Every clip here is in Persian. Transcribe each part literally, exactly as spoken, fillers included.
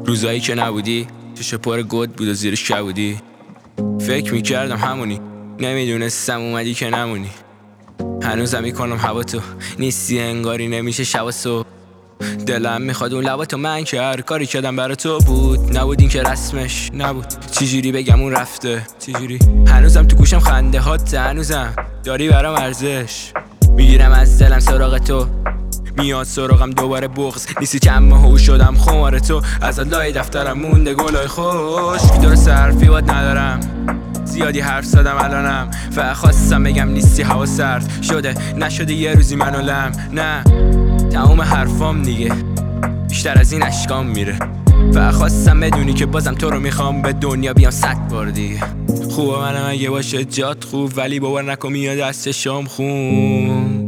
روزایی که نبودی چش پر گود بود و زیرش کبودی. فکر میکردم همونی، نمیدونستم اومدی که نمونی. هنوزم میکنم هوا تو نیستی، انگاری نمیشه شب و صبح. دلم میخواد اون لبا تو، من که هر کاری کردم برا تو بود. نبود این که رسمش نبود، چجوری بگم اون رفته، چجوری هنوزم تو گوشم خنده هات، هنوزم داری برام ارزش. میگیرم از دلم سراغ تو، میاد سراغم دوباره بغض. نیستی که اما هو شدم خمار تو، از لای دفترم مونده گلای خوش. درست حرفی باد ندارم، زیادی حرف زدم الانم، فقط خواستم بگم نیستی. هوا سرد شده نشده یه روزی منو لم، نه تموم حرفام دیگه بیشتر از این اشکام میره. فقط خواستم بدونی که بازم تو رو میخوام به دنیا بیام صد بار دیگه. خوبه منم اگه باشه جات خوب، ولی باور نکن میاد از چشام خون.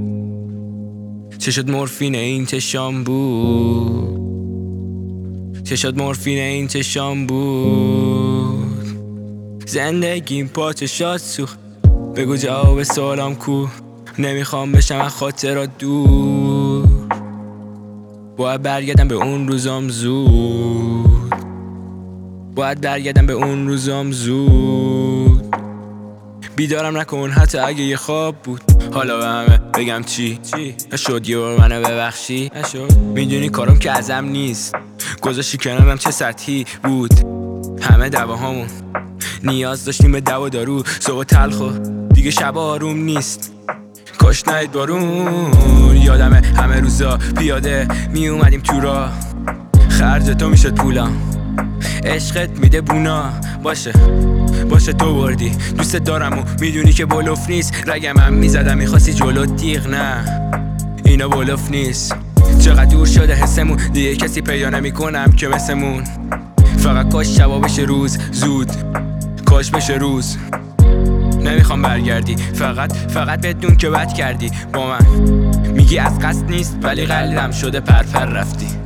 چه شد مورفین این چشام بود، چه شد مورفین این چشام بود. زندگیم پا چشات سوخت، بگو جواب سوالم کو. نمیخوام بشم از خاطرات دور، باید برگردم به اون روزام زود، باید برگردم به اون روزام زود. بیدارم نکن حتی اگه یه خواب بود. حالا به همه بگم چی چی نشد یه بار منو ببخشی، نشد. میدونی کارم که ازم نیست، گذاشتی کنارم چه سطحی بود. همه دواهامون نیاز داشتیم به دوا دارو، صبح تلخ و دیگه شب آروم نیست. کاش نهید بارون، یادمه همه روزا پیاده می اومدیم تو راه. خرج تو میشد پولام، عشقت میده بونا. باشه باشه تو بردی، دوست دارم و میدونی که بلوف نیست. رگم هم میزدم میخواستی جلو تیغ، نه اینا بلوف نیست. چقدر دور شده حسمون، دیگه کسی پیدا نمیکنم که مثمون. فقط کاش شبا بشه روز زود، کاش بشه روز. نمیخوام برگردی، فقط فقط بدون که بد کردی با من. میگی از قصد نیست ولی قلبم شده پرپر رفتی.